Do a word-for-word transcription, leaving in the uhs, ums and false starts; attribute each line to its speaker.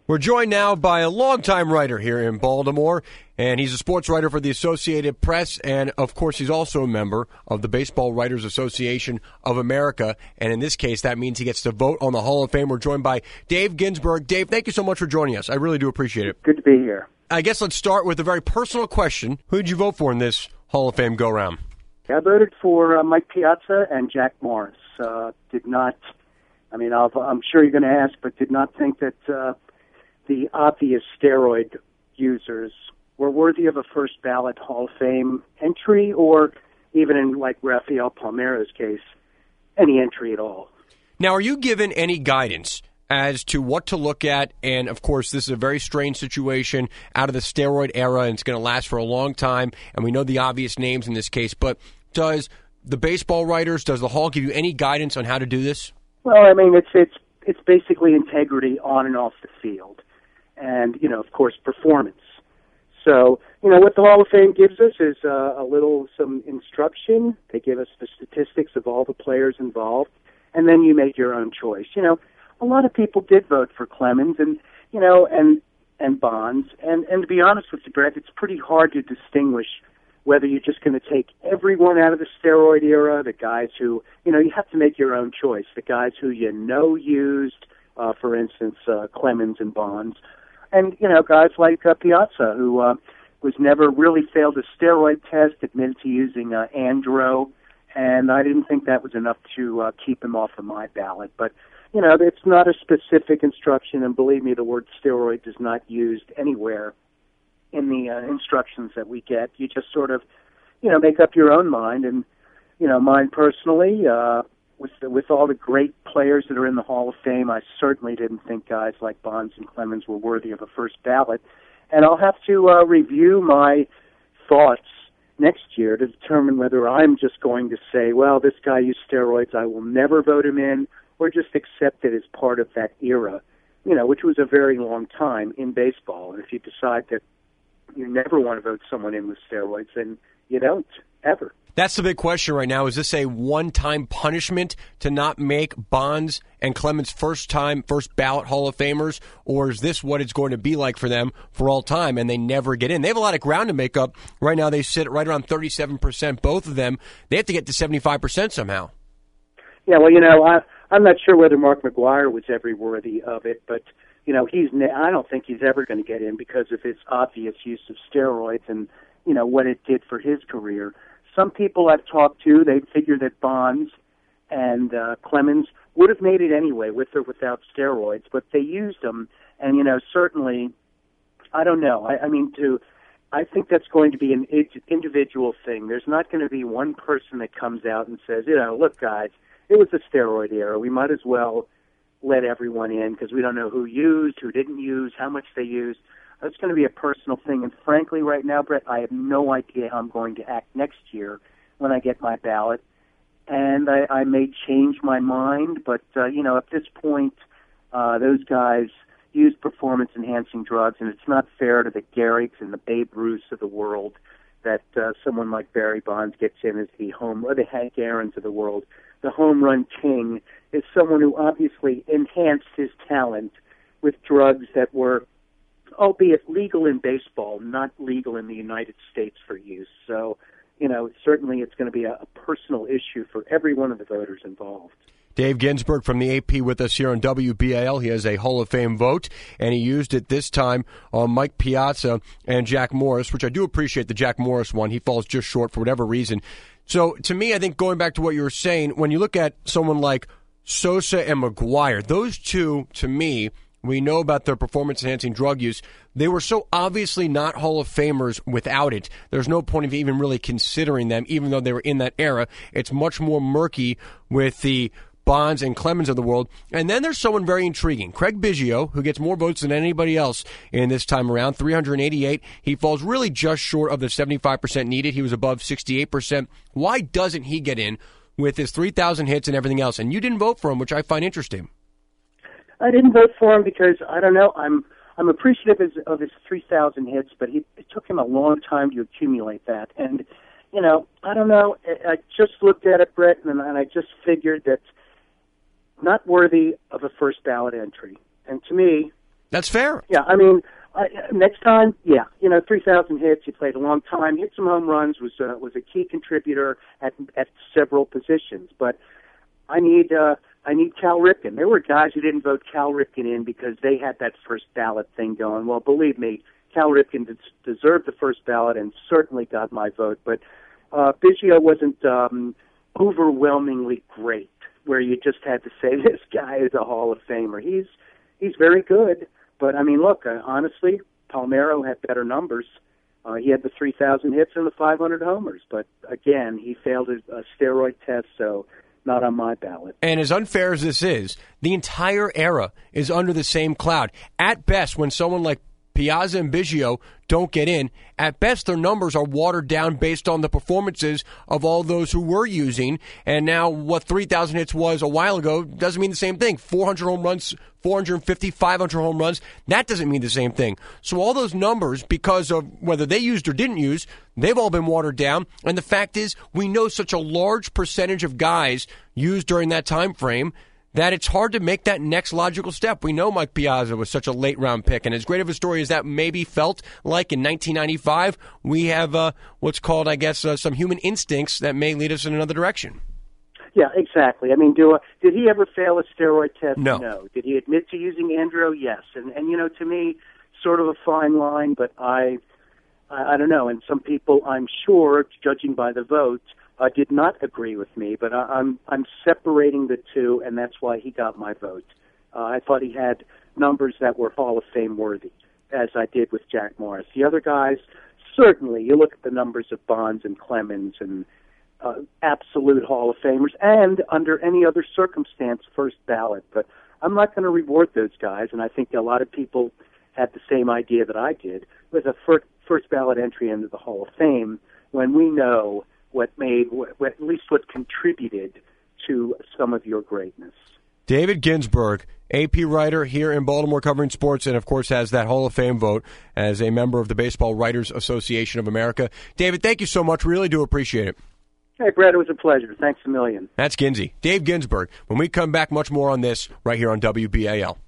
Speaker 1: We're joined now by a longtime writer here in Baltimore, and he's a sports writer for the Associated Press, and of course he's also a member of the Baseball Writers Association of America, and in this case that means he gets to vote on the Hall of Fame. We're joined by Dave Ginsburg. Dave, thank you so much for joining us. I really do appreciate it.
Speaker 2: Good to be here.
Speaker 1: I guess let's start with a very personal question. Who did you vote for in this Hall of Fame go-round?
Speaker 2: I voted for uh, Mike Piazza and Jack Morris. Uh, did not, I mean, I'll, I'm sure you're going to ask, but did not think that uh, the obvious steroid users were worthy of a first ballot Hall of Fame entry, or even in, like, Rafael Palmeiro's case, any entry at all.
Speaker 1: Now, are you given any guidance as to what to look at? And, of course, this is a very strange situation out of the steroid era, and it's going to last for a long time, and we know the obvious names in this case, but does the baseball writers, does the Hall give you any guidance on how to do this?
Speaker 2: Well, I mean, it's it's it's basically integrity on and off the field. And, you know, of course, performance. So, you know, what the Hall of Fame gives us is uh, a little, some instruction. They give us the statistics of all the players involved, and then you make your own choice. You know, a lot of people did vote for Clemens and, you know, and and Bonds. And, and to be honest with you, Brett, it's pretty hard to distinguish whether you're just going to take everyone out of the steroid era, the guys who, you know, you have to make your own choice, the guys who you know used, uh, for instance, uh, Clemens and Bonds. And, you know, guys like uh, Piazza, who uh, was never really failed a steroid test, admitted to using uh, Andro, and I didn't think that was enough to uh, keep him off of my ballot. But, you know, it's not a specific instruction, and believe me, the word steroid is not used anywhere in the uh, instructions that we get. You just sort of, you know, make up your own mind. And, you know, mine personally, uh, With the, with all the great players that are in the Hall of Fame, I certainly didn't think guys like Bonds and Clemens were worthy of a first ballot. And I'll have to uh, review my thoughts next year to determine whether I'm just going to say, well, this guy used steroids, I will never vote him in, or just accept it as part of that era, you know, which was a very long time in baseball. And if you decide that you never want to vote someone in with steroids, then you don't, ever.
Speaker 1: That's the big question right now. Is this a one-time punishment to not make Bonds and Clemens first-time, first-ballot Hall of Famers, or is this what it's going to be like for them for all time and they never get in? They have a lot of ground to make up. Right now they sit right around thirty-seven percent, both of them. They have to get to seventy-five percent somehow.
Speaker 2: Yeah, well, you know, I, I'm not sure whether Mark McGwire was ever worthy of it, but, you know, he's. I don't think he's ever going to get in because of his obvious use of steroids and, you know, what it did for his career. Some people I've talked to, they figure that Bonds and uh, Clemens would have made it anyway, with or without steroids, but they used them. And, you know, certainly, I don't know. I, I mean, to, I think that's going to be an individual thing. There's not going to be one person that comes out and says, you know, look, guys, it was a steroid era. We might as well let everyone in because we don't know who used, who didn't use, how much they used. It's going to be a personal thing, and frankly, right now, Brett, I have no idea how I'm going to act next year when I get my ballot, and I, I may change my mind, but, uh, you know, at this point, uh, those guys use performance-enhancing drugs, and it's not fair to the Gehrigs and the Babe Ruths of the world that uh, someone like Barry Bonds gets in as the home, or the Hank Aaron's of the world. The home run king is someone who obviously enhanced his talent with drugs that were, albeit legal in baseball, not legal in the United States for use. So, you know, certainly it's going to be a, a personal issue for every one of the voters involved.
Speaker 1: Dave Ginsburg from the A P with us here on W B A L. He has a Hall of Fame vote, and he used it this time on Mike Piazza and Jack Morris, which I do appreciate the Jack Morris one. He falls just short for whatever reason. So, to me, I think going back to what you were saying, when you look at someone like Sosa and McGwire, those two, to me, we know about their performance-enhancing drug use. They were so obviously not Hall of Famers without it. There's no point of even really considering them, even though they were in that era. It's much more murky with the Bonds and Clemens of the world. And then there's someone very intriguing, Craig Biggio, who gets more votes than anybody else in this time around, three hundred eighty-eight. He falls really just short of the seventy-five percent needed. He was above sixty-eight percent. Why doesn't he get in with his three thousand hits and everything else? And you didn't vote for him, which I find interesting.
Speaker 2: I didn't vote for him because, I don't know, I'm I'm appreciative of his, of his three thousand hits, but he, it took him a long time to accumulate that. And, you know, I don't know, I, I just looked at it, Brett, and, and I just figured that not worthy of a first ballot entry. And to me,
Speaker 1: That's fair.
Speaker 2: Yeah, I mean, I, next time, yeah, you know, three thousand hits. He played a long time, hit some home runs, was uh, was a key contributor at at several positions. But I need uh, I need Cal Ripken. There were guys who didn't vote Cal Ripken in because they had that first ballot thing going. Well, believe me, Cal Ripken des- deserved the first ballot and certainly got my vote. But uh, Biggio wasn't um, overwhelmingly great, where you just had to say this guy is a Hall of Famer. He's he's very good. But, I mean, look, uh, honestly, Palmeiro had better numbers. Uh, he had the three thousand hits and the five hundred homers. But, again, he failed a, a steroid test, so not on my ballot.
Speaker 1: And as unfair as this is, the entire era is under the same cloud. At best, when someone like Piazza and Biggio don't get in, at best their numbers are watered down based on the performances of all those who were using. And now what three thousand hits was a while ago doesn't mean the same thing. four hundred home runs, four fifty, five hundred home runs, that doesn't mean the same thing. So all those numbers, because of whether they used or didn't use, they've all been watered down. And the fact is, we know such a large percentage of guys used during that time frame that it's hard to make that next logical step. We know Mike Piazza was such a late-round pick, and as great of a story as that maybe felt like in nineteen ninety-five, we have uh, what's called, I guess, uh, some human instincts that may lead us in another direction.
Speaker 2: Yeah, exactly. I mean, do uh, did he ever fail a steroid test?
Speaker 1: No.
Speaker 2: No. Did he admit to using Andro? Yes. And, and you know, to me, sort of a fine line, but I, I, I don't know. And some people, I'm sure, judging by the vote, Uh, did not agree with me, but I, I'm I'm separating the two, and that's why he got my vote. Uh, I thought he had numbers that were Hall of Fame worthy, as I did with Jack Morris. The other guys, certainly, you look at the numbers of Bonds and Clemens and uh, absolute Hall of Famers, and under any other circumstance, first ballot. But I'm not going to reward those guys, and I think a lot of people had the same idea that I did with a first, first ballot entry into the Hall of Fame when we know what made, what, at least what contributed to some of your greatness.
Speaker 1: David Ginsburg, A P writer here in Baltimore covering sports, and of course has that Hall of Fame vote as a member of the Baseball Writers Association of America. David, thank you so much. Really do appreciate it.
Speaker 2: Hey, Brett, it was a pleasure. Thanks a million.
Speaker 1: That's Ginsey. Dave Ginsburg. When we come back, much more on this right here on W B A L.